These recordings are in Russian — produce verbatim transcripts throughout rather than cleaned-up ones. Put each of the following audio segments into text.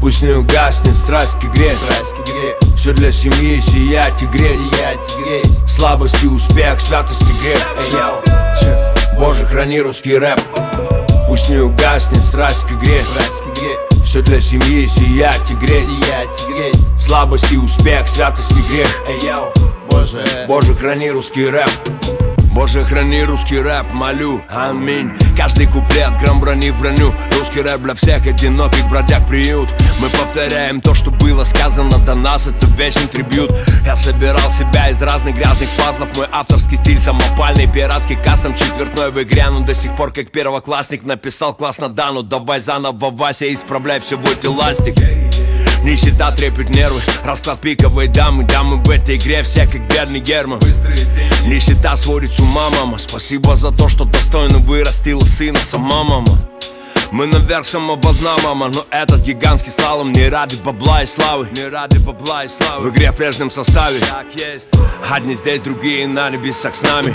Пусть не угаснет страсть к игре, все для семьи сиять и греть. Слабость и успех, святость и грех. Эй, йоу. Боже, храни русский рэп. Пусть не угаснет страсть к игре, все для семьи сиять и греть. Слабость и успех, святость и грех. Эй, йоу. Боже, Боже, храни русский рэп. Боже, храни русский рэп, молю, аминь. Каждый куплет, грамм брони в броню. Русский рэп для всех одиноких бродяг приют. Мы повторяем то, что было сказано до нас. Это вечный трибют. Я собирал себя из разных грязных пазлов. Мой авторский стиль самопальный, пиратский кастом. Четвертной в игре, но до сих пор как первоклассник. Написал классно, да, ну давай заново, Вася, исправляй, все будет эластик. Нищета трепет нервы, расклад пиковой дамы. Дамы в этой игре все как бедный Герман. Нищета сводит с ума, мама. Спасибо за то, что достойно вырастила сына сама мама. Мы наверх самого дна, мама. Но этот гигантский слалом не ради бабла и славы. Не ради бабла и славы. В игре в прежнем составе. Так есть. Одни здесь, другие на небесах с нами.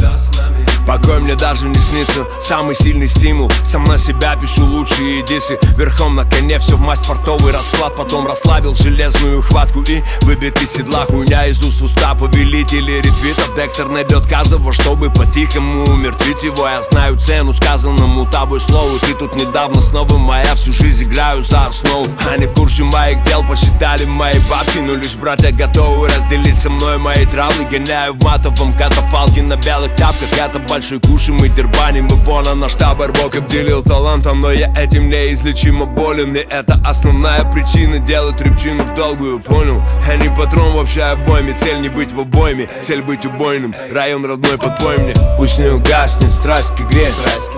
Покой мне даже не снится, самый сильный стимул. Сам на себя пишу лучшие дисы. Верхом на коне все в масть, фартовый расклад. Потом расслабил железную хватку и выбит из седла. Хуйня из уст в уста, повелители ретвитов. Декстер найдет каждого, чтобы по-тихому умертвить его. Я знаю цену сказанному тобой слову. Ты тут недавно снова моя, всю жизнь играю за основу. Они в курсе моих дел, посчитали мои бабки. Но лишь братья готовы разделить со мной мои травмы. Гоняю в матовом катафалке на белых тапках. Это большой кушаем и дербаним. И вон наш табор Бог обделил талантом. Но я этим неизлечимо болен. И это основная причина делать репчину в долгую, понял? Я не патрон вообще обойме. Цель не быть в обойме, цель быть убойным. Район родной, подпой мне. Пусть не угаснет страсть к игре,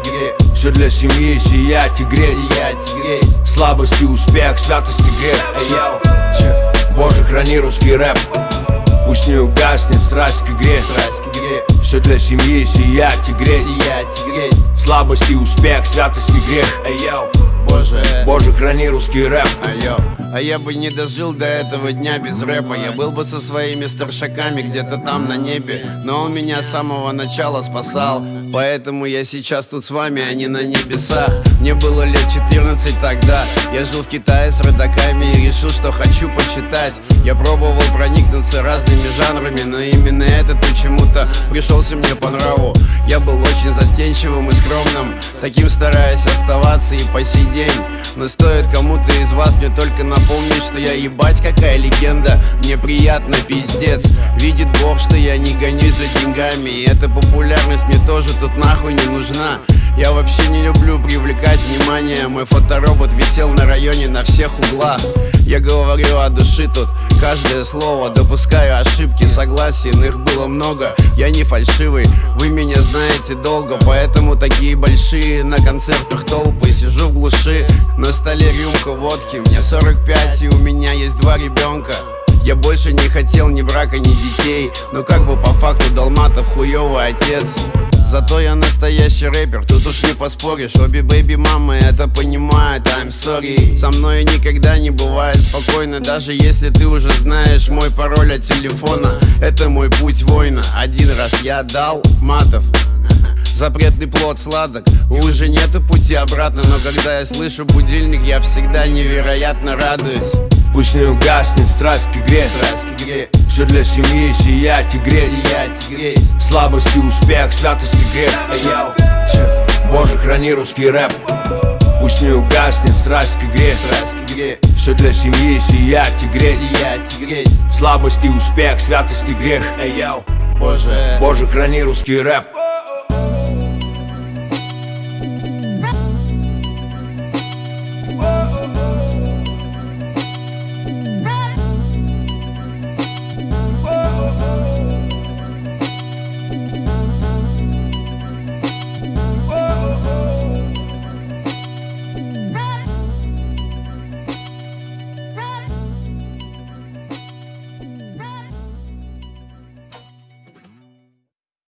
все для семьи сиять и греть. Слабость и успех, святость и грех. Эй, йоу. Боже, храни русский рэп. Пусть не угаснет страсть к игре, все для семьи сиять и греть. Слабость и успех, святость и грех. Эй, йоу. Боже, Боже, храни русский рэп. Айо. А я бы не дожил до этого дня без рэпа. Я был бы со своими старшаками где-то там на небе. Но он меня с самого начала спасал. Поэтому я сейчас тут с вами, а не на небесах. Мне было лет четырнадцать тогда. Я жил в Китае с родаками и решил, что хочу почитать. Я пробовал проникнуться разными жанрами, но именно этот почему-то пришелся мне по нраву. Я был очень застенчивым и скромным, таким стараюсь оставаться и по сей день. Но стоит кому-то из вас мне только напомнить, что я ебать какая легенда. Мне приятно, пиздец. Видит Бог, что я не гонюсь за деньгами. И эта популярность мне тоже тут нахуй не нужна. Я вообще не люблю привлекать внимание. Мой фоторобот висел на районе на всех углах. Я говорю о душе тут, каждое слово. Допускаю ошибки, согласен, их было много. Я не фальшивый, вы меня знаете долго. Поэтому такие большие на концертах толпы. Сижу в глуши, на столе рюмка водки. Мне сорок пять и у меня есть два ребенка. Я больше не хотел ни брака, ни детей. Но как бы по факту Долматов хуёвый отец. Зато я настоящий рэпер, тут уж не поспоришь. Обе бэйби-мамы это понимают, I'm sorry. Со мной никогда не бывает спокойно, даже если ты уже знаешь мой пароль от телефона. Это мой путь воина, один раз я дал матов. Запретный плод сладок, уже нету пути обратно. Но когда я слышу будильник, я всегда невероятно радуюсь. Пусть не угаснет страсть к игре, все для семьи сиять и греть. Слабость и успех, святость и грех. Эй, йоу. Боже, храни русский рэп. Пусть не угаснет страсть к игре, все для семьи сиять и греть. Слабость и успех, святость и грех. Эй, йоу. Боже, Боже, храни русский рэп.